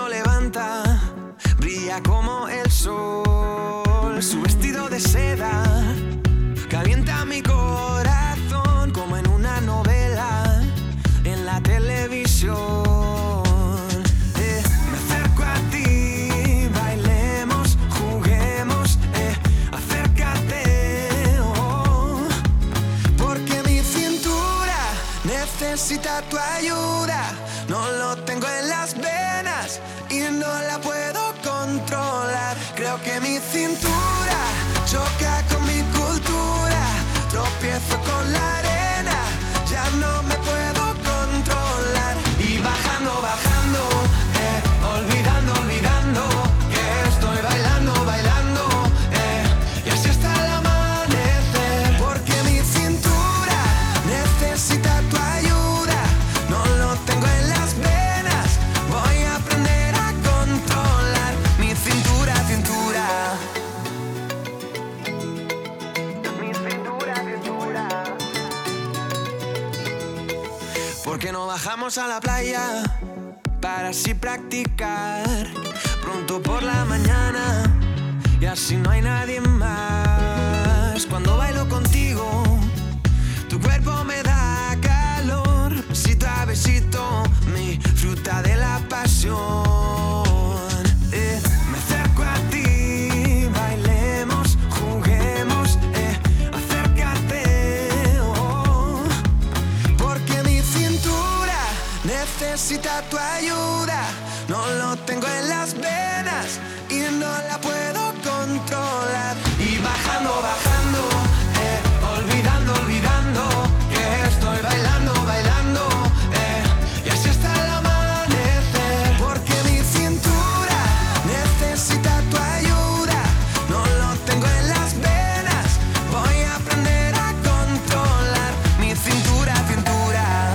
levanta, brilla como el sol. Su vestido de seda calienta mi corazón como en una novela en la televisión. Me acerco a ti, bailemos, juguemos, acércate, oh, porque mi cintura necesita tu ayuda. No lo tengo en las venas y no la puedo controlar. Creo que mi cintura choca con mi cultura. Tropiezo con la arena, ya no me puedo controlar. Y bajando, bajando, olvidando, olvidando que estoy bailando, bailando, y así hasta el amanecer. Porque mi cintura necesita tu ayuda. No lo tengo en las venas, voy a aprender a controlar mi cintura, cintura. Mi cintura, cintura. ¿Por qué no bajamos a la playa para así practicar pronto por la mañana y así no hay nadie más? Cuando bailo contigo, tu cuerpo me da calor, besito a besito, mi fruta de la pasión. Me acerco a ti, bailemos, juguemos, acércate, oh, porque mi cintura necesita tu ayuda. No lo tengo en las venas y no la puedo controlar. Y bajando, bajando, olvidando, olvidando que estoy bailando, bailando, y así hasta el amanecer. Porque mi cintura necesita tu ayuda. No lo tengo en las venas, voy a aprender a controlar mi cintura, cintura.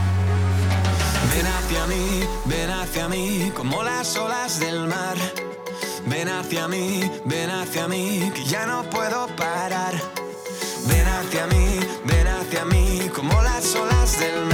Ven hacia mí, como las olas del mar. Ven hacia mí, que ya no puedo parar. Ven hacia mí, como las olas del mar.